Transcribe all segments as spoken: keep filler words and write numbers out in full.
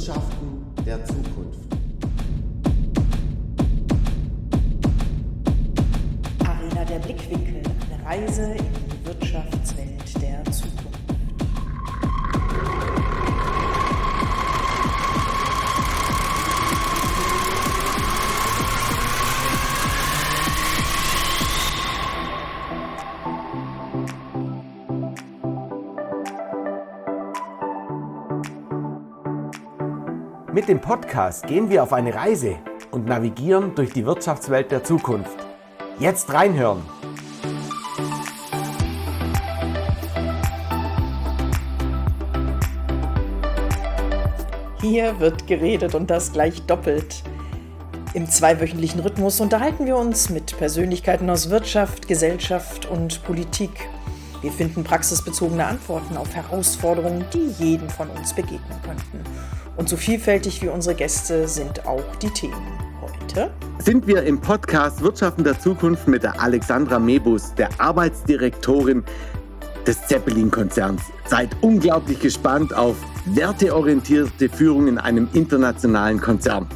Wirtschaften der Zukunft. Arena der Blickwinkel, eine Reise in die Wirtschaftswelt der Zukunft. Mit dem Podcast gehen wir auf eine Reise und navigieren durch die Wirtschaftswelt der Zukunft. Jetzt reinhören! Hier wird geredet und das gleich doppelt. Im zweiwöchentlichen Rhythmus unterhalten wir uns mit Persönlichkeiten aus Wirtschaft, Gesellschaft und Politik. Wir finden praxisbezogene Antworten auf Herausforderungen, die jedem von uns begegnen könnten. Und so vielfältig wie unsere Gäste sind auch die Themen. Heute sind wir im Podcast Wirtschaften der Zukunft mit der Alexandra Mebus, der Arbeitsdirektorin des Zeppelin-Konzerns. Seid unglaublich gespannt auf werteorientierte Führung in einem internationalen Konzern.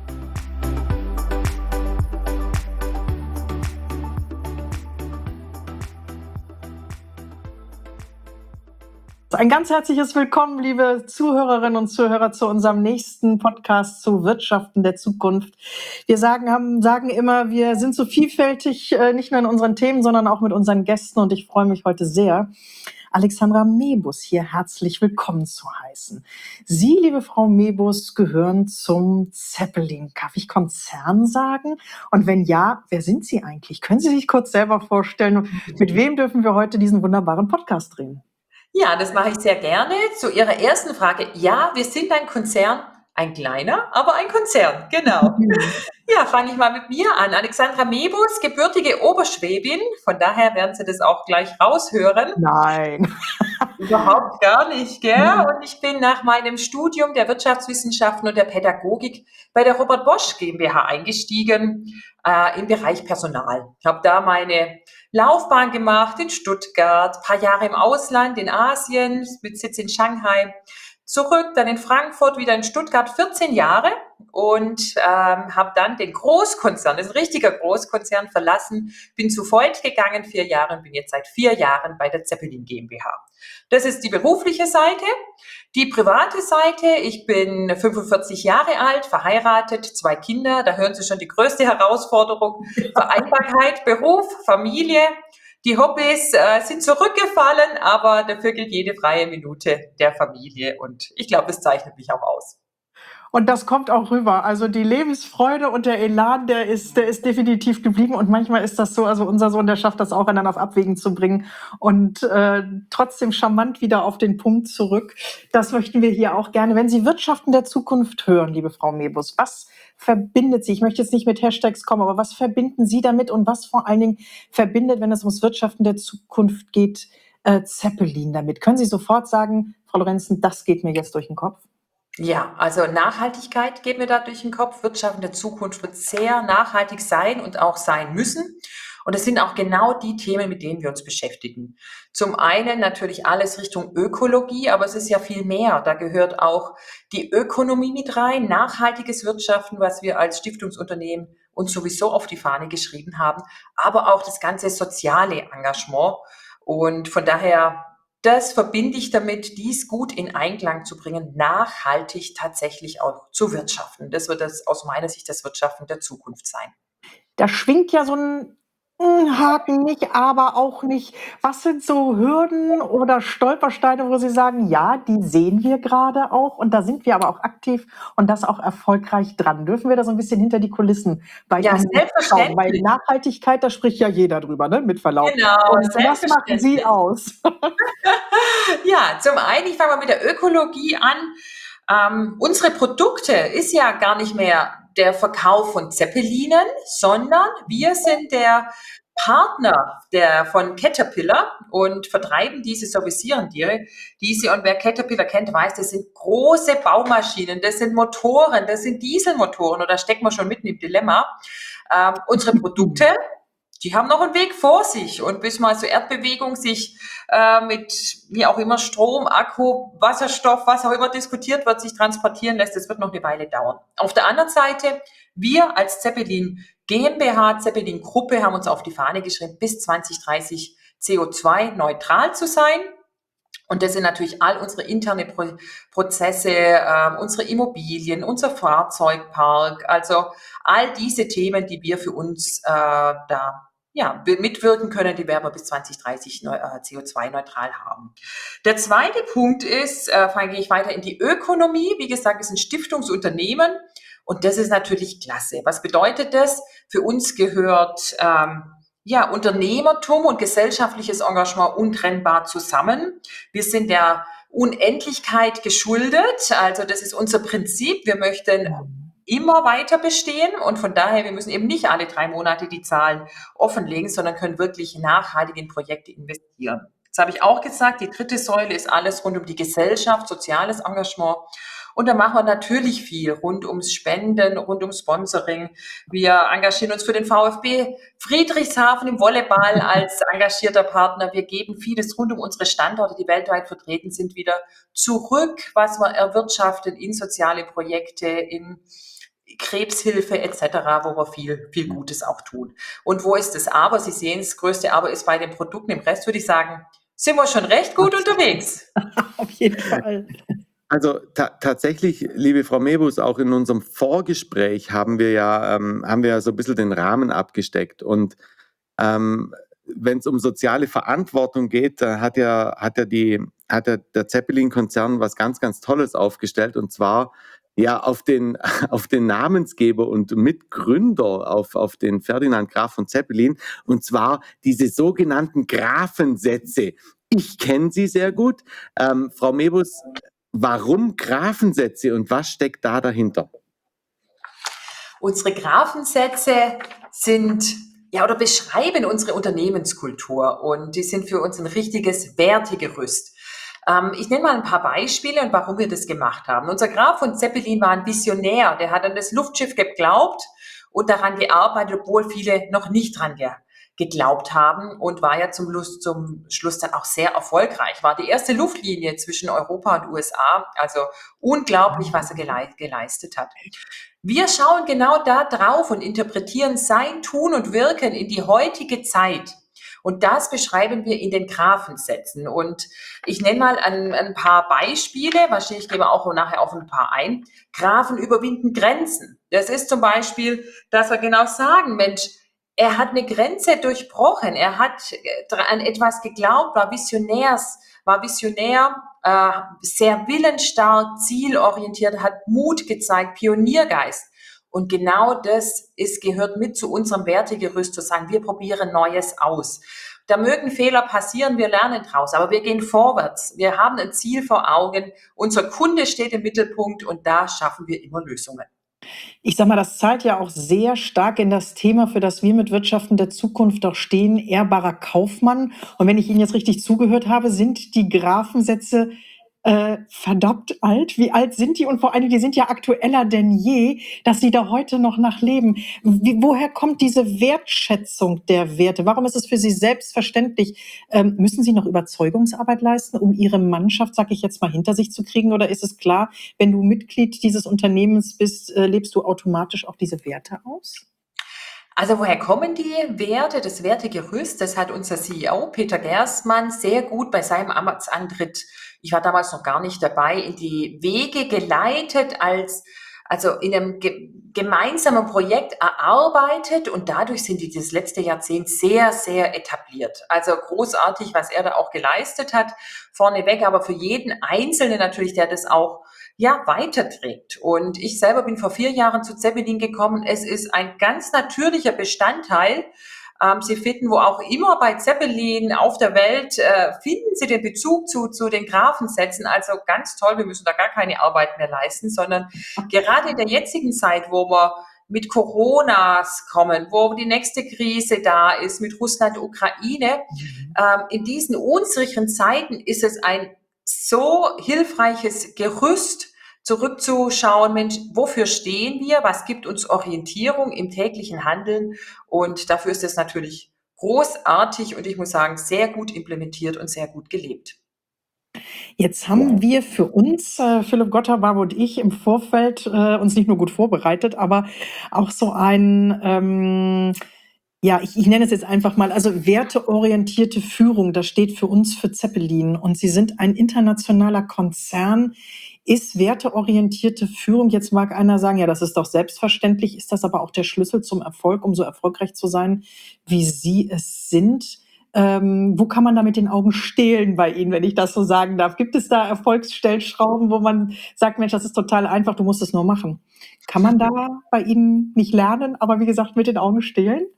Ein ganz herzliches Willkommen, liebe Zuhörerinnen und Zuhörer, zu unserem nächsten Podcast zu Wirtschaften der Zukunft. Wir sagen, haben, sagen immer, wir sind so vielfältig, äh, nicht nur in unseren Themen, sondern auch mit unseren Gästen. Und ich freue mich heute sehr, Alexandra Mebus hier herzlich willkommen zu heißen. Sie, liebe Frau Mebus, gehören zum Zeppelin. Darf ich Konzern sagen? Und wenn ja, wer sind Sie eigentlich? Können Sie sich kurz selber vorstellen? Mit wem dürfen wir heute diesen wunderbaren Podcast drehen? Ja, das mache ich sehr gerne. Zu Ihrer ersten Frage. Ja, wir sind ein Konzern, ein kleiner, aber ein Konzern, genau. Ja, fange ich mal mit mir an. Alexandra Mebus, gebürtige Oberschwäbin. Von daher werden Sie das auch gleich raushören. Nein. Überhaupt gar nicht, gell? Und ich bin nach meinem Studium der Wirtschaftswissenschaften und der Pädagogik bei der Robert Bosch GmbH eingestiegen äh, im Bereich Personal. Ich habe da meine Laufbahn gemacht in Stuttgart, ein paar Jahre im Ausland, in Asien, mit Sitz in Shanghai, zurück, dann in Frankfurt, wieder in Stuttgart, vierzehn Jahre und ähm, habe dann den Großkonzern, das ist ein richtiger Großkonzern, verlassen, bin zu Voith gegangen, vier Jahre und bin jetzt seit vier Jahren bei der Zeppelin GmbH. Das ist die berufliche Seite. Die private Seite, ich bin fünfundvierzig Jahre alt, verheiratet, zwei Kinder, da hören Sie schon die größte Herausforderung, Vereinbarkeit, Beruf, Familie. Die Hobbys äh, sind zurückgefallen, aber dafür gilt jede freie Minute der Familie und ich glaube, das zeichnet mich auch aus. Und das kommt auch rüber. Also die Lebensfreude und der Elan, der ist, der ist definitiv geblieben. Und manchmal ist das so, also unser Sohn, der schafft das auch, einen dann auf Abwägen zu bringen und äh, trotzdem charmant wieder auf den Punkt zurück. Das möchten wir hier auch gerne. Wenn Sie Wirtschaften der Zukunft hören, liebe Frau Mebus, was verbindet Sie? Ich möchte jetzt nicht mit Hashtags kommen, aber was verbinden Sie damit und was vor allen Dingen verbindet, wenn es ums Wirtschaften der Zukunft geht, äh, Zeppelin damit? Können Sie sofort sagen, Frau Lorenzen, das geht mir jetzt durch den Kopf? Ja, also Nachhaltigkeit geht mir da durch den Kopf. Wirtschaften der Zukunft wird sehr nachhaltig sein und auch sein müssen. Und es sind auch genau die Themen, mit denen wir uns beschäftigen. Zum einen natürlich alles Richtung Ökologie, aber es ist ja viel mehr. Da gehört auch die Ökonomie mit rein, nachhaltiges Wirtschaften, was wir als Stiftungsunternehmen uns sowieso auf die Fahne geschrieben haben, aber auch das ganze soziale Engagement. Und von daher, das verbinde ich damit, dies gut in Einklang zu bringen, nachhaltig tatsächlich auch zu wirtschaften. Das wird das aus meiner Sicht das Wirtschaften der Zukunft sein. Da schwingt ja so ein Haken nicht, aber auch nicht. Was sind so Hürden oder Stolpersteine, wo Sie sagen, ja, die sehen wir gerade auch und da sind wir aber auch aktiv und das auch erfolgreich dran? Dürfen wir da so ein bisschen hinter die Kulissen bei Ja, Ihnen schauen? Weil Nachhaltigkeit, da spricht ja jeder drüber, ne? Mit Verlaub. Genau, und was machen Sie aus? Ja, zum einen, ich fange mal mit der Ökologie an. Ähm, unsere Produkte ist ja gar nicht mehr der Verkauf von Zeppelinen, sondern wir sind der Partner der, von Caterpillar und vertreiben diese, servicieren die, diese. Und wer Caterpillar kennt, weiß, das sind große Baumaschinen, das sind Motoren, das sind Dieselmotoren und da stecken wir schon mitten im Dilemma. Ähm, unsere Produkte die haben noch einen Weg vor sich und bis mal so Erdbewegung sich äh, mit, wie auch immer, Strom, Akku, Wasserstoff, was auch immer diskutiert wird, sich transportieren lässt, das wird noch eine Weile dauern. Auf der anderen Seite, wir als Zeppelin GmbH, Zeppelin Gruppe haben uns auf die Fahne geschrieben, bis zwanzig dreißig C O zwei neutral zu sein. Und das sind natürlich all unsere interne Pro- Prozesse, äh, unsere Immobilien, unser Fahrzeugpark, also all diese Themen, die wir für uns äh, da ja, mitwirken können, die werden wir bis zwanzig dreißig neu, äh, C O zwei neutral haben. Der zweite Punkt ist, äh, gehe ich weiter in die Ökonomie. Wie gesagt, es sind Stiftungsunternehmen und das ist natürlich klasse. Was bedeutet das? Für uns gehört ähm, ja, Unternehmertum und gesellschaftliches Engagement untrennbar zusammen. Wir sind der Unendlichkeit geschuldet. Also das ist unser Prinzip. Wir möchten immer weiter bestehen und von daher, wir müssen eben nicht alle drei Monate die Zahlen offenlegen, sondern können wirklich nachhaltig in Projekte investieren. Das habe ich auch gesagt. Die dritte Säule ist alles rund um die Gesellschaft, soziales Engagement. Und da machen wir natürlich viel rund ums Spenden, rund um Sponsoring. Wir engagieren uns für den VfB Friedrichshafen im Volleyball als engagierter Partner. Wir geben vieles rund um unsere Standorte, die weltweit vertreten sind, wieder zurück, was wir erwirtschaften in soziale Projekte, in Krebshilfe et cetera, wo wir viel, viel Gutes auch tun. Und wo ist das Aber? Sie sehen, das größte Aber ist bei den Produkten. Im Rest würde ich sagen, sind wir schon recht gut unterwegs. Auf jeden Fall. Also ta tatsächlich, liebe Frau Mebus, auch in unserem Vorgespräch haben wir ja, ähm, haben wir ja so ein bisschen den Rahmen abgesteckt. Und ähm, wenn es um soziale Verantwortung geht, da hat ja, hat ja die, hat ja der Zeppelin-Konzern was ganz, ganz Tolles aufgestellt. Und zwar ja auf den, auf den Namensgeber und Mitgründer, auf, auf den Ferdinand Graf von Zeppelin. Und zwar diese sogenannten Grafensätze. Ich kenne sie sehr gut. Ähm, Frau Mebus, warum Grafensätze und was steckt da dahinter? Unsere Grafensätze sind, ja, oder beschreiben unsere Unternehmenskultur und die sind für uns ein richtiges Wertegerüst. Ähm, ich nenne mal ein paar Beispiele und warum wir das gemacht haben. Unser Graf von Zeppelin war ein Visionär, der hat an das Luftschiff geglaubt und daran gearbeitet, obwohl viele noch nicht dran ge geglaubt haben und war ja zum, Lust, zum Schluss dann auch sehr erfolgreich. War die erste Luftlinie zwischen Europa und U S A, also unglaublich, was er gelei geleistet hat. Wir schauen genau da drauf und interpretieren sein Tun und Wirken in die heutige Zeit. Und das beschreiben wir in den Grafensätzen. Und ich nenne mal ein, ein paar Beispiele, wahrscheinlich ich gebe auch nachher auf ein paar ein. Grafen überwinden Grenzen. Das ist zum Beispiel, dass wir genau sagen, Mensch, er hat eine Grenze durchbrochen, er hat an etwas geglaubt, war visionärs, war visionär, äh, sehr willensstark, zielorientiert, hat Mut gezeigt, Pioniergeist. Und genau das ist, gehört mit zu unserem Wertegerüst, zu sagen, wir probieren Neues aus. Da mögen Fehler passieren, wir lernen draus, aber wir gehen vorwärts. Wir haben ein Ziel vor Augen, unser Kunde steht im Mittelpunkt und da schaffen wir immer Lösungen. Ich sag mal, das zahlt ja auch sehr stark in das Thema, für das wir mit Wirtschaften der Zukunft doch stehen, ehrbarer Kaufmann. Und wenn ich Ihnen jetzt richtig zugehört habe, sind die Grafensätze äh, verdammt alt. Wie alt sind die? Und vor allem, die sind ja aktueller denn je, dass sie da heute noch nachleben. Wie, woher kommt diese Wertschätzung der Werte? Warum ist es für Sie selbstverständlich? Ähm, müssen Sie noch Überzeugungsarbeit leisten, um Ihre Mannschaft, sag ich jetzt mal, hinter sich zu kriegen? Oder ist es klar, wenn du Mitglied dieses Unternehmens bist, äh, lebst du automatisch auch diese Werte aus? Also woher kommen die Werte, das Wertegerüst? Das hat unser C E O Peter Gerstmann sehr gut bei seinem Amtsantritt, ich war damals noch gar nicht dabei, in die Wege geleitet, als also in einem ge gemeinsamen Projekt erarbeitet und dadurch sind die das letzte Jahrzehnt sehr, sehr etabliert. Also großartig, was er da auch geleistet hat, vorneweg, aber für jeden Einzelnen natürlich, der das auch ja, weiterträgt. Und ich selber bin vor vier Jahren zu Zeppelin gekommen. Es ist ein ganz natürlicher Bestandteil. Ähm, Sie finden, wo auch immer bei Zeppelin auf der Welt, äh, finden Sie den Bezug zu, zu den Grafensätzen. Also ganz toll, wir müssen da gar keine Arbeit mehr leisten, sondern gerade in der jetzigen Zeit, wo wir mit Coronas kommen, wo die nächste Krise da ist, mit Russland, Ukraine, ähm, in diesen unsicheren Zeiten ist es ein so hilfreiches Gerüst zurückzuschauen, Mensch, wofür stehen wir? Was gibt uns Orientierung im täglichen Handeln? Und dafür ist es natürlich großartig und ich muss sagen, sehr gut implementiert und sehr gut gelebt. Jetzt haben wir für uns, äh, Philipp Gotterbaum und ich, im Vorfeld äh, uns nicht nur gut vorbereitet, aber auch so ein, ähm, ja, ich, ich nenne es jetzt einfach mal, also werteorientierte Führung, das steht für uns für Zeppelin und Sie sind ein internationaler Konzern. Ist werteorientierte Führung, jetzt mag einer sagen, ja, das ist doch selbstverständlich, ist das aber auch der Schlüssel zum Erfolg, um so erfolgreich zu sein, wie Sie es sind? Ähm, wo kann man da mit den Augen stehlen bei Ihnen, wenn ich das so sagen darf? Gibt es da Erfolgsstellschrauben, wo man sagt, Mensch, das ist total einfach, du musst es nur machen? Kann man da bei Ihnen nicht lernen, aber wie gesagt, mit den Augen stehlen?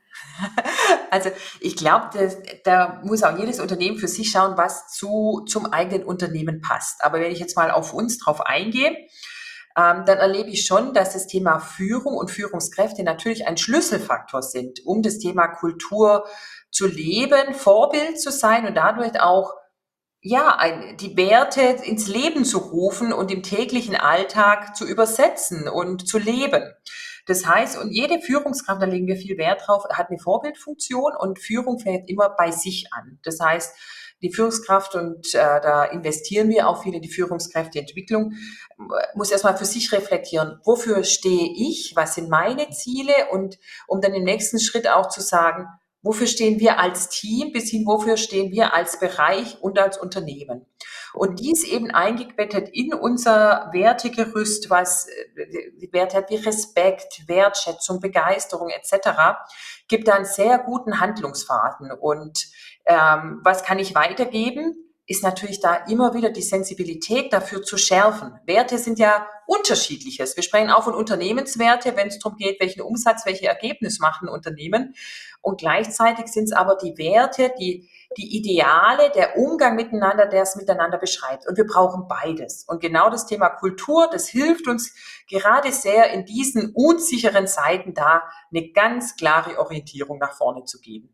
Also ich glaube, da muss auch jedes Unternehmen für sich schauen, was zu, zum eigenen Unternehmen passt. Aber wenn ich jetzt mal auf uns drauf eingehe, ähm, dann erlebe ich schon, dass das Thema Führung und Führungskräfte natürlich ein Schlüsselfaktor sind, um das Thema Kultur zu leben, Vorbild zu sein und dadurch auch ja, ein, die Werte ins Leben zu rufen und im täglichen Alltag zu übersetzen und zu leben. Das heißt, und jede Führungskraft, da legen wir viel Wert drauf, hat eine Vorbildfunktion und Führung fängt immer bei sich an. Das heißt, die Führungskraft, und äh, da investieren wir auch viel in die Führungskräfteentwicklung, muss erstmal für sich reflektieren, wofür stehe ich, was sind meine Ziele und um dann im nächsten Schritt auch zu sagen, wofür stehen wir als Team, bis hin, wofür stehen wir als Bereich und als Unternehmen. Und dies eben eingebettet in unser Wertegerüst, was die Werte hat wie Respekt, Wertschätzung, Begeisterung et cetera, gibt da einen sehr guten Handlungsfaden. Und ähm, was kann ich weitergeben? Ist natürlich da immer wieder die Sensibilität dafür zu schärfen. Werte sind ja unterschiedliches. Wir sprechen auch von Unternehmenswerte, wenn es darum geht, welchen Umsatz, welche Ergebnis machen Unternehmen. Und gleichzeitig sind es aber die Werte, die, die Ideale, der Umgang miteinander, der es miteinander beschreibt. Und wir brauchen beides. Und genau das Thema Kultur, das hilft uns gerade sehr in diesen unsicheren Zeiten da, eine ganz klare Orientierung nach vorne zu geben.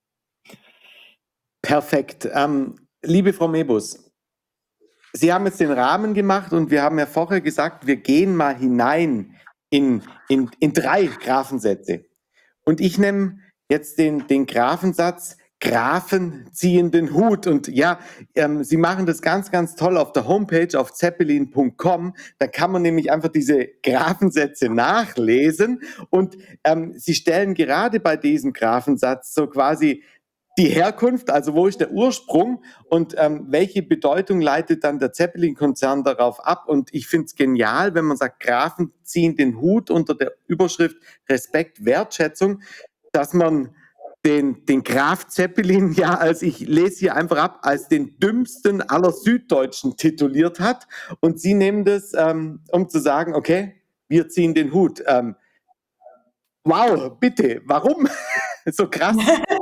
Perfekt. Ähm, liebe Frau Mebus, Sie haben jetzt den Rahmen gemacht und wir haben ja vorher gesagt, wir gehen mal hinein in, in, in drei Graphensätze. Und ich nehme jetzt den, den Graphensatz Grafen ziehen den Hut. Und ja, ähm, Sie machen das ganz, ganz toll auf der Homepage auf zeppelin punkt com. Da kann man nämlich einfach diese Graphensätze nachlesen. Und ähm, Sie stellen gerade bei diesem Graphensatz so quasi die Herkunft, also wo ist der Ursprung und ähm, welche Bedeutung leitet dann der Zeppelin-Konzern darauf ab? Und ich finde es genial, wenn man sagt, Grafen ziehen den Hut unter der Überschrift Respekt, Wertschätzung, dass man den, den Graf Zeppelin, ja, als ich lese hier einfach ab, als den dümmsten aller Süddeutschen tituliert hat. Und Sie nehmen das, ähm, um zu sagen, okay, wir ziehen den Hut. Ähm, wow, bitte, warum? So krass.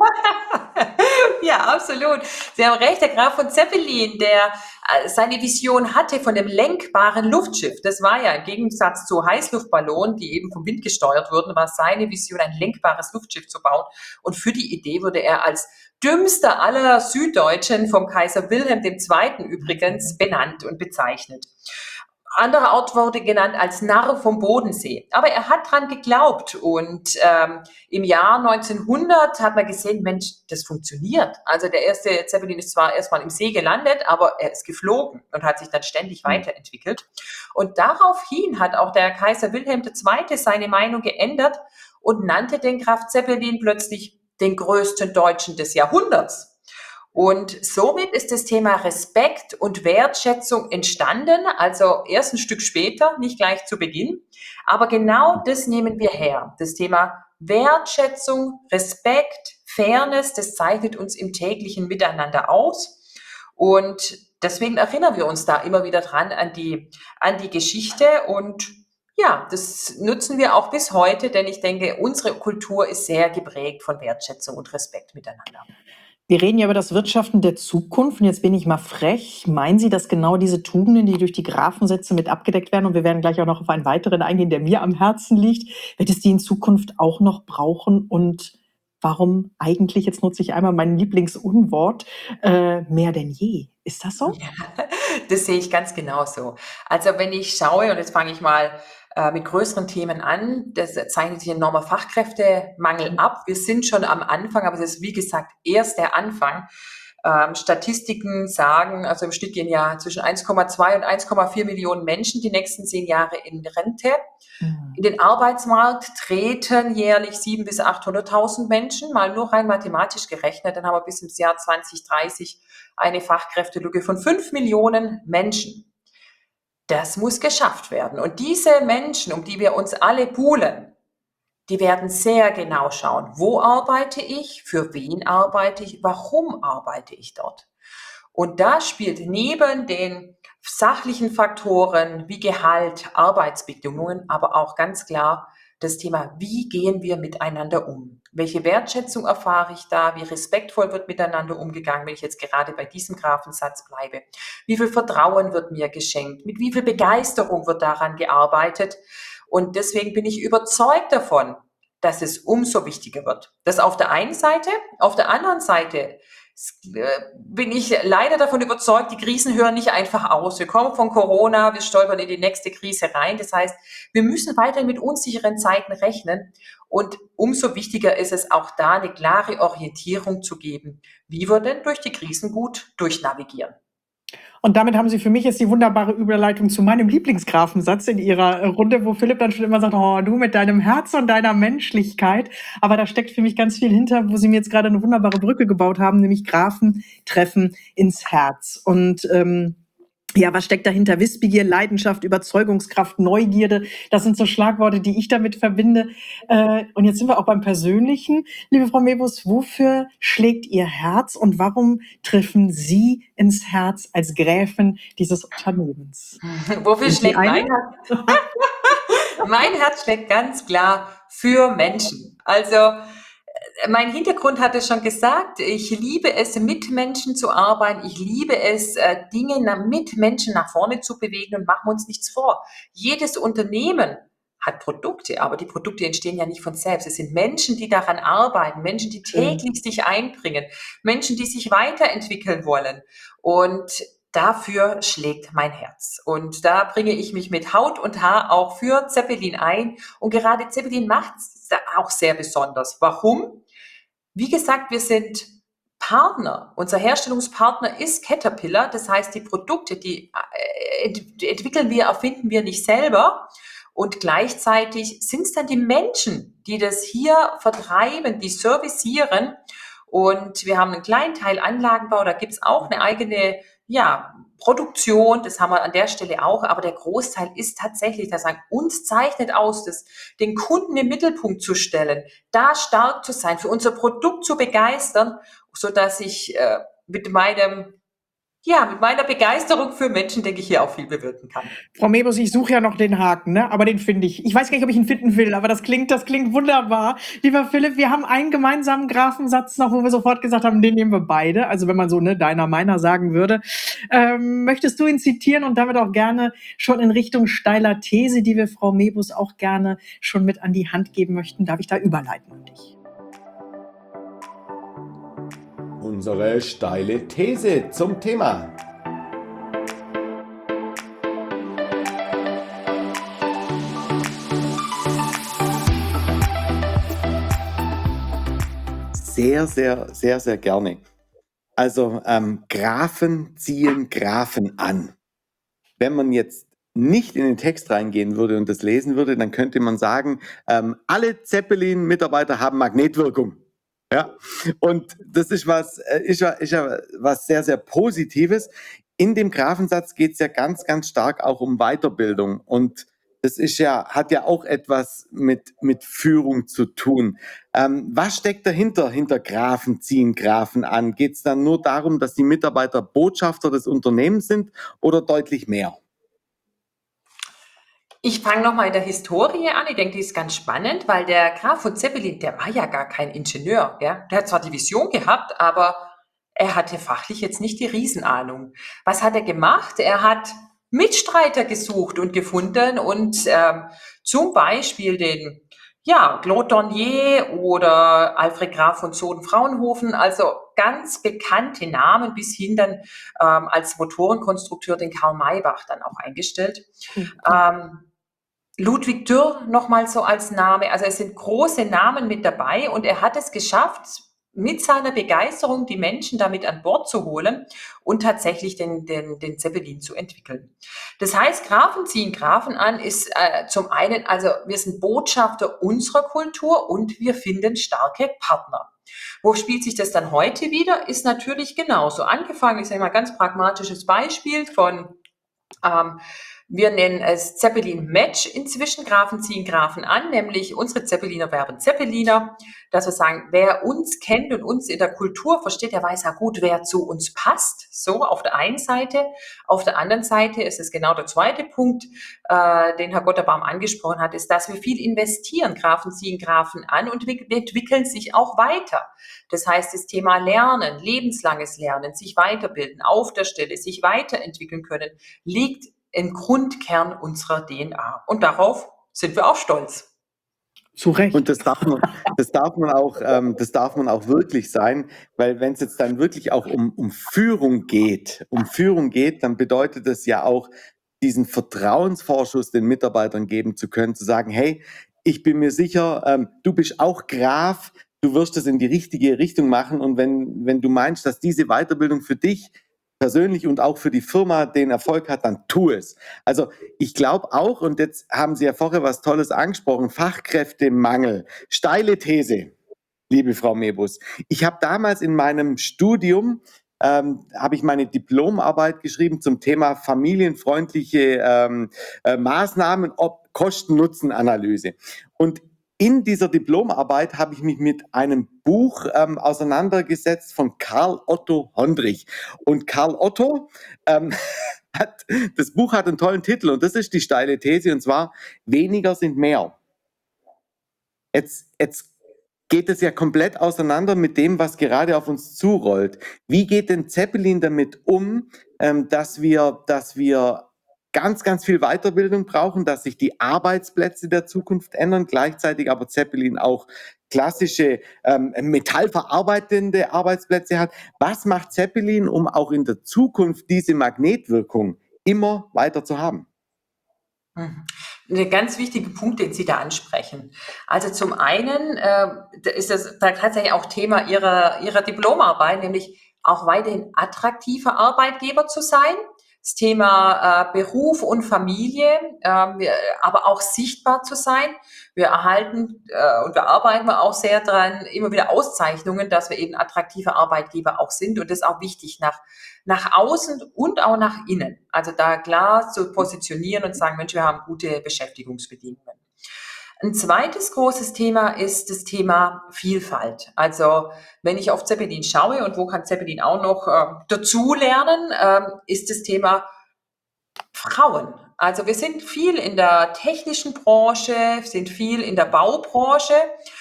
Ja, absolut. Sie haben recht, der Graf von Zeppelin, der äh, seine Vision hatte von dem lenkbaren Luftschiff. Das war ja im Gegensatz zu Heißluftballonen, die eben vom Wind gesteuert wurden, war seine Vision, ein lenkbares Luftschiff zu bauen. Und für die Idee wurde er als dümmster aller Süddeutschen vom Kaiser Wilhelm der Zweite. übrigens benannt und bezeichnet. Anderer Ort wurde genannt als Narr vom Bodensee. Aber er hat dran geglaubt und ähm, im Jahr neunzehnhundert hat man gesehen, Mensch, das funktioniert. Also der erste Zeppelin ist zwar erstmal im See gelandet, aber er ist geflogen und hat sich dann ständig weiterentwickelt. Und daraufhin hat auch der Kaiser Wilhelm der Zweite. seine Meinung geändert und nannte den Graf Zeppelin plötzlich den größten Deutschen des Jahrhunderts. Und somit ist das Thema Respekt und Wertschätzung entstanden, also erst ein Stück später, nicht gleich zu Beginn. Aber genau das nehmen wir her. Das Thema Wertschätzung, Respekt, Fairness, das zeichnet uns im täglichen Miteinander aus. Und deswegen erinnern wir uns da immer wieder dran an die, an die Geschichte. Und ja, das nutzen wir auch bis heute, denn ich denke, unsere Kultur ist sehr geprägt von Wertschätzung und Respekt miteinander. Wir reden ja über das Wirtschaften der Zukunft und jetzt bin ich mal frech. Meinen Sie, dass genau diese Tugenden, die durch die Graphensätze mit abgedeckt werden, und wir werden gleich auch noch auf einen weiteren eingehen, der mir am Herzen liegt, wird es die in Zukunft auch noch brauchen und warum eigentlich, jetzt nutze ich einmal mein Lieblingsunwort, äh, mehr denn je? Ist das so? Ja, Das sehe ich ganz genauso. Also wenn ich schaue, und jetzt fange ich mal äh, mit größeren Themen an, das zeichnet sich ein enormer Fachkräftemangel ab. Wir sind schon am Anfang, aber es ist wie gesagt erst der Anfang. Ähm, Statistiken sagen, also im Schnitt gehen ja zwischen eins Komma zwei und eins Komma vier Millionen Menschen die nächsten zehn Jahre in Rente. Mhm. In den Arbeitsmarkt treten jährlich sieben bis achthunderttausend Menschen, mal nur rein mathematisch gerechnet. Dann haben wir bis ins Jahr zwanzig dreißig eine Fachkräftelücke von fünf Millionen Menschen. Das muss geschafft werden. Und diese Menschen, um die wir uns alle buhlen, die werden sehr genau schauen, wo arbeite ich, für wen arbeite ich, warum arbeite ich dort. Und da spielt neben den sachlichen Faktoren wie Gehalt, Arbeitsbedingungen, aber auch ganz klar das Thema, wie gehen wir miteinander um? Welche Wertschätzung erfahre ich da? Wie respektvoll wird miteinander umgegangen, wenn ich jetzt gerade bei diesem Grafensatz bleibe? Wie viel Vertrauen wird mir geschenkt? Mit wie viel Begeisterung wird daran gearbeitet? Und deswegen bin ich überzeugt davon, dass es umso wichtiger wird. Das auf der einen Seite. Auf der anderen Seite bin ich leider davon überzeugt, die Krisen hören nicht einfach aus. Wir kommen von Corona, wir stolpern in die nächste Krise rein. Das heißt, wir müssen weiterhin mit unsicheren Zeiten rechnen. Und umso wichtiger ist es, auch da eine klare Orientierung zu geben, wie wir denn durch die Krisen gut durchnavigieren. Und damit haben Sie für mich jetzt die wunderbare Überleitung zu meinem Lieblingsgrafensatz in Ihrer Runde, wo Philipp dann schon immer sagt, oh, du mit deinem Herz und deiner Menschlichkeit. Aber da steckt für mich ganz viel hinter, wo Sie mir jetzt gerade eine wunderbare Brücke gebaut haben, nämlich Grafen treffen ins Herz. Und ähm, ja, was steckt dahinter? Wissbegier, Leidenschaft, Überzeugungskraft, Neugierde. Das sind so Schlagworte, die ich damit verbinde. Äh, und jetzt sind wir auch beim Persönlichen. Liebe Frau Mebus, wofür schlägt Ihr Herz und warum treffen Sie ins Herz als Gräfin dieses Unternehmens? Wofür schlägt mein Herz? Mein Herz schlägt ganz klar für Menschen. Also mein Hintergrund hat es schon gesagt, ich liebe es, mit Menschen zu arbeiten. Ich liebe es, Dinge mit Menschen nach vorne zu bewegen, und machen wir uns nichts vor. Jedes Unternehmen hat Produkte, aber die Produkte entstehen ja nicht von selbst. Es sind Menschen, die daran arbeiten, Menschen, die täglich sich einbringen, Menschen, die sich weiterentwickeln wollen. Und dafür schlägt mein Herz. Und da bringe ich mich mit Haut und Haar auch für Zeppelin ein. Und gerade Zeppelin macht es auch sehr besonders. Warum? Wie gesagt, wir sind Partner. Unser Herstellungspartner ist Caterpillar. Das heißt, die Produkte, die ent- entwickeln wir, erfinden wir nicht selber. Und gleichzeitig sind es dann die Menschen, die das hier vertreiben, die servicieren. Und wir haben einen kleinen Teil Anlagenbau, da gibt es auch eine eigene, ja, Produktion, das haben wir an der Stelle auch, aber der Großteil ist tatsächlich, das sagen, uns zeichnet aus, das, den Kunden im Mittelpunkt zu stellen, da stark zu sein, für unser Produkt zu begeistern, sodass ich äh, mit meinem Ja, mit meiner Begeisterung für Menschen, denke ich, hier auch viel bewirken kann. Frau Mebus, ich suche ja noch den Haken, ne? Aber den finde ich. Ich weiß gar nicht, ob ich ihn finden will, aber das klingt, das klingt wunderbar. Lieber Philipp, wir haben einen gemeinsamen Grafensatz noch, wo wir sofort gesagt haben, den nehmen wir beide. Also wenn man so, ne, deiner, meiner sagen würde. Ähm, möchtest du ihn zitieren und damit auch gerne schon in Richtung steiler These, die wir Frau Mebus auch gerne schon mit an die Hand geben möchten? Darf ich da überleiten an dich? Unsere steile These zum Thema. Sehr, sehr, sehr, sehr gerne. Also ähm, Grafen ziehen Grafen an. Wenn man jetzt nicht in den Text reingehen würde und das lesen würde, dann könnte man sagen, ähm, alle Zeppelin-Mitarbeiter haben Magnetwirkung. Ja, und das ist was, ist ja, ist ja was sehr, sehr Positives. In dem Grafensatz geht es ja ganz, ganz stark auch um Weiterbildung. Und das ist ja, hat ja auch etwas mit, mit Führung zu tun. Ähm, was steckt dahinter, hinter Grafen ziehen Grafen an? Geht es dann nur darum, dass die Mitarbeiter Botschafter des Unternehmens sind oder deutlich mehr? Ich fange nochmal in der Historie an. Ich denke, die ist ganz spannend, weil der Graf von Zeppelin, der war ja gar kein Ingenieur. Ja? Der hat zwar die Vision gehabt, aber er hatte fachlich jetzt nicht die Riesenahnung. Was hat er gemacht? Er hat Mitstreiter gesucht und gefunden und ähm, zum Beispiel den, Ja, Claude Dornier oder Alfred Graf von Zoden-Fraunhofen, also ganz bekannte Namen, bis hin dann ähm, als Motorenkonstrukteur den Karl Maybach dann auch eingestellt. Mhm. Ähm, Ludwig Dürr nochmal so als Name, also es sind große Namen mit dabei und er hat es geschafft, mit seiner Begeisterung die Menschen damit an Bord zu holen und tatsächlich den, den, den Zeppelin zu entwickeln. Das heißt, Grafen ziehen Grafen an ist äh, zum einen, also wir sind Botschafter unserer Kultur und wir finden starke Partner. Wo spielt sich das dann heute wieder? Ist natürlich genauso angefangen, ich sage mal ganz pragmatisches Beispiel von ähm, wir nennen es Zeppelin Match inzwischen. Grafen ziehen Grafen an, nämlich unsere Zeppeliner werben Zeppeliner, dass wir sagen, wer uns kennt und uns in der Kultur versteht, der weiß ja gut, wer zu uns passt. So auf der einen Seite. Auf der anderen Seite ist es genau der zweite Punkt, äh, den Herr Gotterbaum angesprochen hat, ist, dass wir viel investieren. Grafen ziehen Grafen an und entwickeln sich auch weiter. Das heißt, das Thema Lernen, lebenslanges Lernen, sich weiterbilden, auf der Stelle, sich weiterentwickeln können, liegt im Grundkern unserer D N A. Und darauf sind wir auch stolz. Zu Recht. Und das darf man, das darf man auch, ähm, das darf man auch wirklich sein, weil wenn es jetzt dann wirklich auch um, um Führung geht, um Führung geht, dann bedeutet das ja auch, diesen Vertrauensvorschuss den Mitarbeitern geben zu können, zu sagen, hey, ich bin mir sicher, ähm, du bist auch Graf, du wirst es in die richtige Richtung machen und wenn, wenn du meinst, dass diese Weiterbildung für dich persönlich und auch für die Firma den Erfolg hat, dann tu es. Also ich glaube auch, und jetzt haben Sie ja vorher was Tolles angesprochen, Fachkräftemangel, steile These, liebe Frau Mebus. Ich habe damals in meinem Studium, ähm, habe ich meine Diplomarbeit geschrieben zum Thema familienfreundliche ähm, äh, Maßnahmen, ob Kosten-Nutzen-Analyse. Und in dieser Diplomarbeit habe ich mich mit einem Buch ähm, auseinandergesetzt von Karl Otto Hondrich. Und Karl Otto ähm, hat, das Buch hat einen tollen Titel und das ist die steile These und zwar weniger sind mehr. Jetzt, jetzt geht es ja komplett auseinander mit dem, was gerade auf uns zurollt. Wie geht denn Zeppelin damit um, ähm, dass wir, dass wir ganz, ganz viel Weiterbildung brauchen, dass sich die Arbeitsplätze der Zukunft ändern, gleichzeitig aber Zeppelin auch klassische ähm, metallverarbeitende Arbeitsplätze hat. Was macht Zeppelin, um auch in der Zukunft diese Magnetwirkung immer weiter zu haben? Mhm. Ein ganz wichtiger Punkt, den Sie da ansprechen. Also zum einen äh, ist das da tatsächlich auch Thema Ihrer, Ihrer Diplomarbeit, nämlich auch weiterhin attraktiver Arbeitgeber zu sein. Das Thema äh, Beruf und Familie, äh, wir, aber auch sichtbar zu sein. Wir erhalten äh, und wir arbeiten auch sehr daran, immer wieder Auszeichnungen, dass wir eben attraktive Arbeitgeber auch sind. Und das ist auch wichtig nach, nach außen und auch nach innen. Also da klar zu positionieren und sagen, Mensch, wir haben gute Beschäftigungsbedingungen. Ein zweites großes Thema ist das Thema Vielfalt. Also wenn ich auf Zeppelin schaue und wo kann Zeppelin auch noch äh, dazulernen, äh, ist das Thema Frauen. Also wir sind viel in der technischen Branche, sind viel in der Baubranche.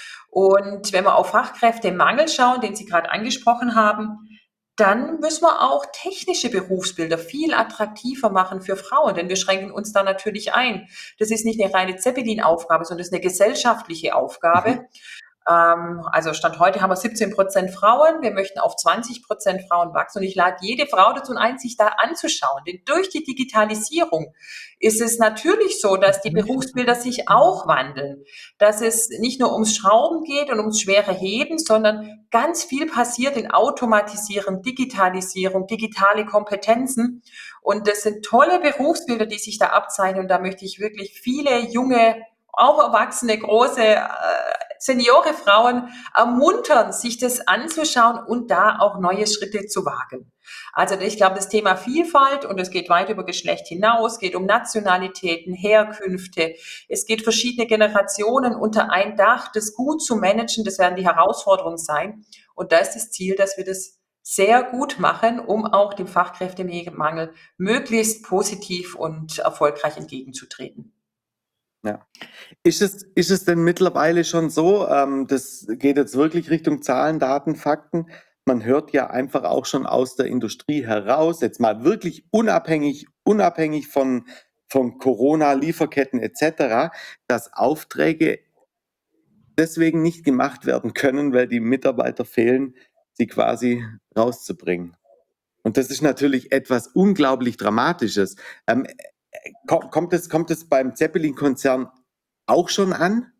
Und wenn wir auf Fachkräftemangel schauen, den Sie gerade angesprochen haben, dann müssen wir auch technische Berufsbilder viel attraktiver machen für Frauen, denn wir schränken uns da natürlich ein. Das ist nicht eine reine Zeppelin-Aufgabe, sondern das ist eine gesellschaftliche Aufgabe. Mhm. Ähm, also Stand heute haben wir siebzehn Prozent Frauen. Wir möchten auf zwanzig Prozent Frauen wachsen. Und ich lade jede Frau dazu ein, sich da anzuschauen. Denn durch die Digitalisierung ist es natürlich so, dass die Berufsbilder sich auch wandeln. Dass es nicht nur ums Schrauben geht und ums schwere Heben, sondern ganz viel passiert in Automatisierung, Digitalisierung, digitale Kompetenzen. Und das sind tolle Berufsbilder, die sich da abzeichnen. Und da möchte ich wirklich viele junge, auch erwachsene, große äh, Seniore Frauen ermuntern, sich das anzuschauen und da auch neue Schritte zu wagen. Also ich glaube, das Thema Vielfalt und es geht weit über Geschlecht hinaus, geht um Nationalitäten, Herkünfte, es geht verschiedene Generationen unter ein Dach, das gut zu managen, das werden die Herausforderungen sein. Und da ist das Ziel, dass wir das sehr gut machen, um auch dem Fachkräftemangel möglichst positiv und erfolgreich entgegenzutreten. Ja. Ist es, ist es denn mittlerweile schon so, ähm, das geht jetzt wirklich Richtung Zahlen, Daten, Fakten, man hört ja einfach auch schon aus der Industrie heraus, jetzt mal wirklich unabhängig, unabhängig von, von Corona, Lieferketten et cetera, dass Aufträge deswegen nicht gemacht werden können, weil die Mitarbeiter fehlen, sie quasi rauszubringen. Und das ist natürlich etwas unglaublich Dramatisches. Ähm, äh, kommt, kommt, es, kommt es beim Zeppelin-Konzern auch schon an?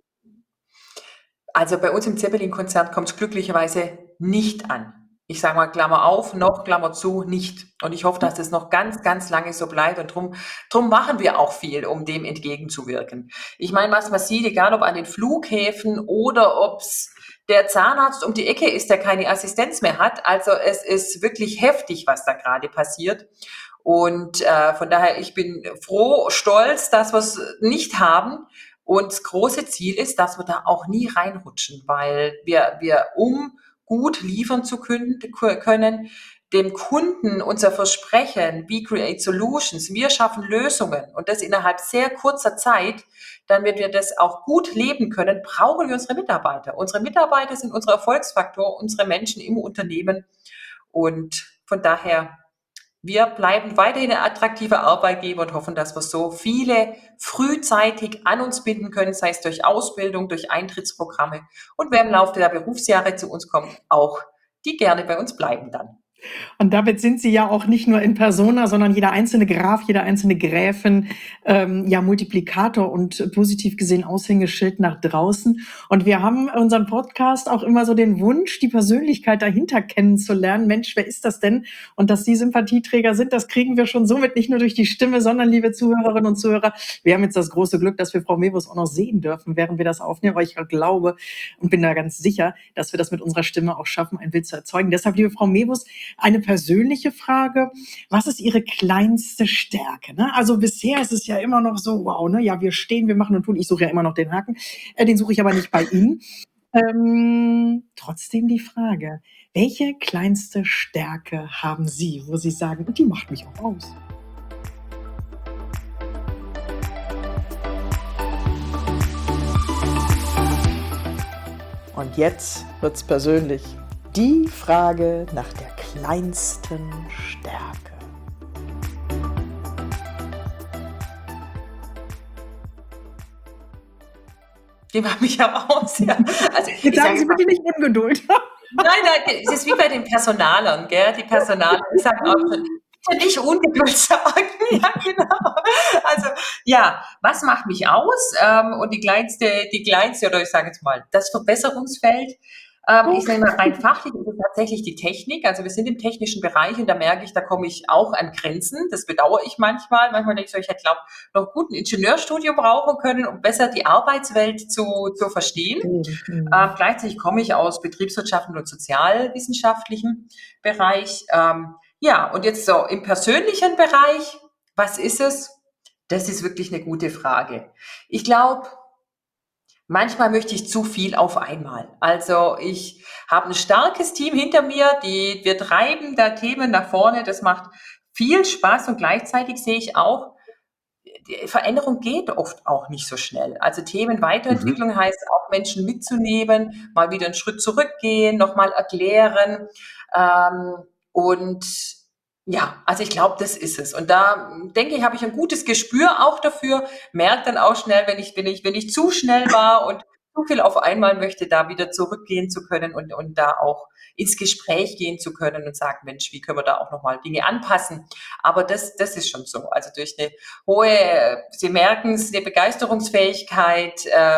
Also bei uns im Zeppelin-Konzern kommt es glücklicherweise nicht an. Ich sage mal, Klammer auf, noch, Klammer zu, nicht. Und ich hoffe, dass das noch ganz, ganz lange so bleibt. Und drum, drum machen wir auch viel, um dem entgegenzuwirken. Ich meine, was man sieht, egal ob an den Flughäfen oder ob es der Zahnarzt um die Ecke ist, der keine Assistenz mehr hat. Also es ist wirklich heftig, was da gerade passiert. Und äh, von daher, ich bin froh, stolz, dass wir es nicht haben. Und das große Ziel ist, dass wir da auch nie reinrutschen, weil wir, wir um gut liefern zu können, können, dem Kunden unser Versprechen, we create solutions, wir schaffen Lösungen und das innerhalb sehr kurzer Zeit, damit wir das auch gut leben können, brauchen wir unsere Mitarbeiter. Unsere Mitarbeiter sind unser Erfolgsfaktor, unsere Menschen im Unternehmen und von daher wir bleiben weiterhin ein attraktiver Arbeitgeber und hoffen, dass wir so viele frühzeitig an uns binden können, sei es durch Ausbildung, durch Eintrittsprogramme und wer im Laufe der Berufsjahre zu uns kommt, auch die gerne bei uns bleiben dann. Und damit sind Sie ja auch nicht nur in Persona, sondern jeder einzelne Graf, jede einzelne Gräfin, ähm, ja, Multiplikator und positiv gesehen Aushängeschild nach draußen. Und wir haben in unserem Podcast auch immer so den Wunsch, die Persönlichkeit dahinter kennenzulernen. Mensch, wer ist das denn? Und dass Sie Sympathieträger sind, das kriegen wir schon somit nicht nur durch die Stimme, sondern, liebe Zuhörerinnen und Zuhörer, wir haben jetzt das große Glück, dass wir Frau Mebus auch noch sehen dürfen, während wir das aufnehmen. Aber ich glaube und bin da ganz sicher, dass wir das mit unserer Stimme auch schaffen, ein Bild zu erzeugen. Deshalb, liebe Frau Mebus, eine persönliche Frage. Was ist Ihre kleinste Stärke? Ne? Also bisher ist es ja immer noch so, wow, ne? Ja, wir stehen, wir machen und tun. Ich suche ja immer noch den Haken. Äh, den suche ich aber nicht bei Ihnen. Ähm, trotzdem die Frage, welche kleinste Stärke haben Sie, wo Sie sagen, die macht mich auch aus? Und jetzt wird's persönlich. Die Frage nach der kleinsten Stärke. Die macht mich aber aus, ja. Also, Jetzt sagen Sie bitte nicht Ungeduld. Nein, nein, es ist wie bei den Personalern, gell? Die Personaler sagen auch schon, bitte nicht Ungeduld sagen. Ja, genau. Also, ja, was macht mich aus? Ähm, und die kleinste, die kleinste, oder ich sage jetzt mal, das Verbesserungsfeld, ähm, ich sage mal, rein fachlich ist es tatsächlich die Technik. Also wir sind im technischen Bereich und da merke ich, da komme ich auch an Grenzen. Das bedauere ich manchmal. Manchmal denke ich so, ich hätte, glaube noch gut ein Ingenieurstudium brauchen können, um besser die Arbeitswelt zu, zu verstehen. Mhm. Ähm, gleichzeitig komme ich aus betriebswirtschaftlichen und sozialwissenschaftlichen Bereich. Ähm, ja, und jetzt so im persönlichen Bereich, was ist es? Das ist wirklich eine gute Frage. Ich glaube, manchmal möchte ich zu viel auf einmal. Also ich habe ein starkes Team hinter mir, die, wir treiben da Themen nach vorne. Das macht viel Spaß und gleichzeitig sehe ich auch, die Veränderung geht oft auch nicht so schnell. Also Themenweiterentwicklung mhm. heißt auch Menschen mitzunehmen, mal wieder einen Schritt zurückgehen, nochmal erklären ähm, und ja, also ich glaube, das ist es. Und da denke ich, habe ich ein gutes Gespür auch dafür, merke dann auch schnell, wenn ich, wenn ich, wenn ich zu schnell war und zu viel auf einmal möchte, da wieder zurückgehen zu können und, und da auch ins Gespräch gehen zu können und sagen, Mensch, wie können wir da auch nochmal Dinge anpassen? Aber das, das ist schon so. Also durch eine hohe, Sie merken es, eine Begeisterungsfähigkeit,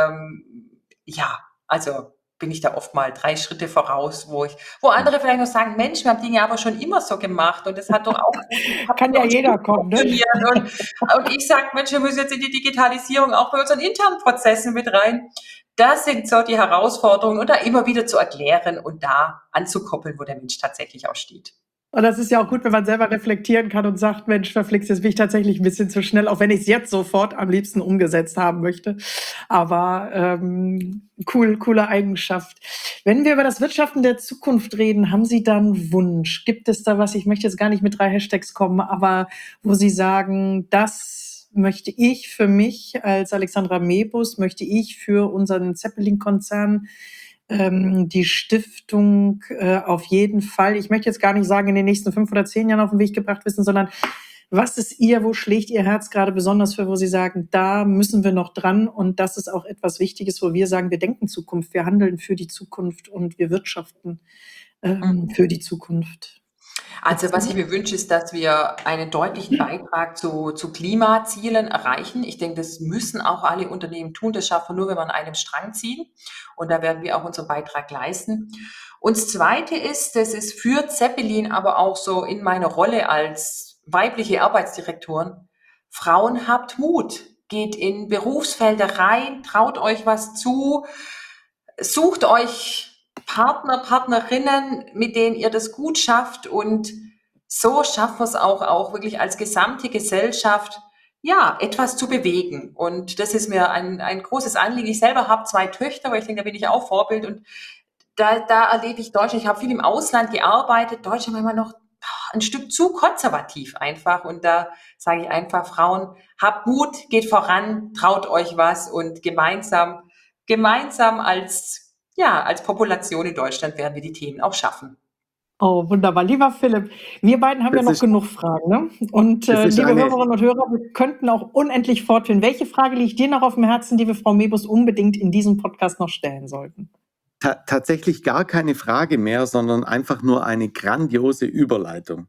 ähm, ja, also bin ich da oft mal drei Schritte voraus, wo ich, wo andere vielleicht noch sagen, Mensch, wir haben Dinge aber schon immer so gemacht und das hat doch auch gut kann ja jeder kommen, ne? Und, und ich sage, Mensch, wir müssen jetzt in die Digitalisierung auch bei unseren internen Prozessen mit rein. Das sind so die Herausforderungen und da immer wieder zu erklären und da anzukoppeln, wo der Mensch tatsächlich auch steht. Und das ist ja auch gut, wenn man selber reflektieren kann und sagt, Mensch, verflixt, jetzt bin ich tatsächlich ein bisschen zu schnell, auch wenn ich es jetzt sofort am liebsten umgesetzt haben möchte. Aber ähm, cool, coole Eigenschaft. Wenn wir über das Wirtschaften der Zukunft reden, haben Sie da einen Wunsch? Gibt es da was, ich möchte jetzt gar nicht mit drei Hashtags kommen, aber wo Sie sagen, das möchte ich für mich als Alexandra Mebus, möchte ich für unseren Zeppelin-Konzern, ähm, die Stiftung äh, auf jeden Fall, ich möchte jetzt gar nicht sagen, in den nächsten fünf oder zehn Jahren auf den Weg gebracht wissen, sondern Was ist ihr, wo schlägt ihr Herz gerade besonders für, wo Sie sagen, da müssen wir noch dran und das ist auch etwas Wichtiges, wo wir sagen, wir denken Zukunft, wir handeln für die Zukunft und wir wirtschaften ähm, Mhm. für die Zukunft. Also was ich mir wünsche, ist, dass wir einen deutlichen Beitrag zu, zu Klimazielen erreichen. Ich denke, das müssen auch alle Unternehmen tun. Das schaffen wir nur, wenn wir an einem Strang ziehen. Und da werden wir auch unseren Beitrag leisten. Und das Zweite ist, das ist für Zeppelin, aber auch so in meiner Rolle als weibliche Arbeitsdirektorin, Frauen, habt Mut. Geht in Berufsfelder rein, traut euch was zu, sucht euch Partner, Partnerinnen, mit denen ihr das gut schafft und so schaffen wir es auch, auch wirklich als gesamte Gesellschaft, ja, etwas zu bewegen. Und das ist mir ein, ein großes Anliegen. Ich selber habe zwei Töchter, weil ich denke, da bin ich auch Vorbild und da, da erlebe ich Deutschland, ich habe viel im Ausland gearbeitet, Deutschland war immer noch ein Stück zu konservativ einfach und da sage ich einfach, Frauen, habt Mut, geht voran, traut euch was und gemeinsam, gemeinsam als, ja, als Population in Deutschland werden wir die Themen auch schaffen. Oh, wunderbar. Lieber Philipp, wir beiden haben Das ja noch ist- genug Fragen. Ne? Und Das äh, ist liebe eine- Hörerinnen und Hörer, wir könnten auch unendlich fortführen. Welche Frage liegt dir noch auf dem Herzen, die wir Frau Mebus unbedingt in diesem Podcast noch stellen sollten? Ta- tatsächlich gar keine Frage mehr, sondern einfach nur eine grandiose Überleitung.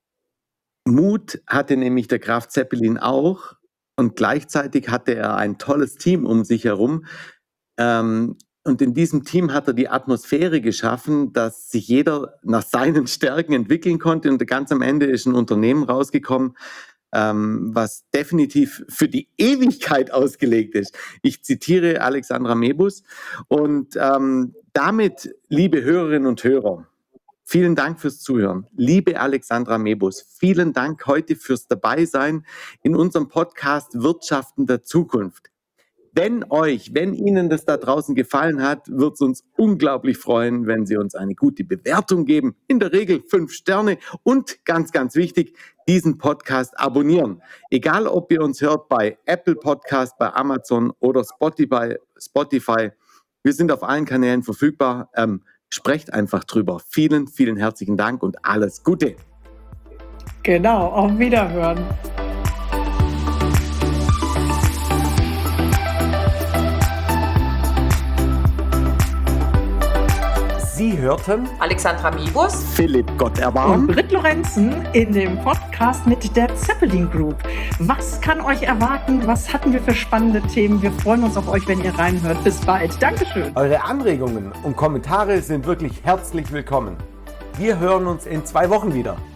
Mut hatte nämlich der Graf Zeppelin auch und gleichzeitig hatte er ein tolles Team um sich herum. Ähm, und in diesem Team hat er die Atmosphäre geschaffen, dass sich jeder nach seinen Stärken entwickeln konnte und ganz am Ende ist ein Unternehmen rausgekommen, ähm, was definitiv für die Ewigkeit ausgelegt ist. Ich zitiere Alexandra Mebus und ähm, damit, liebe Hörerinnen und Hörer, vielen Dank fürs Zuhören. Liebe Alexandra Mebus, vielen Dank heute fürs Dabeisein in unserem Podcast Wirtschaften der Zukunft. Wenn euch, wenn Ihnen das da draußen gefallen hat, wird es uns unglaublich freuen, wenn Sie uns eine gute Bewertung geben. In der Regel fünf Sterne und ganz, ganz wichtig, diesen Podcast abonnieren. Egal, ob ihr uns hört bei Apple Podcast, bei Amazon oder Spotify. Spotify. Wir sind auf allen Kanälen verfügbar. Ähm, sprecht einfach drüber. Vielen, vielen herzlichen Dank und alles Gute. Genau, auf Wiederhören. Sie hörten Alexandra Mebus. Philipp Und Gotterbarm. Britt Lorenzen in dem Podcast mit der Zeppelin Group. Was kann euch erwarten? Was hatten wir für spannende Themen? Wir freuen uns auf euch, wenn ihr reinhört. Bis bald. Dankeschön. Eure Anregungen und Kommentare sind wirklich herzlich willkommen. Wir hören uns in zwei Wochen wieder.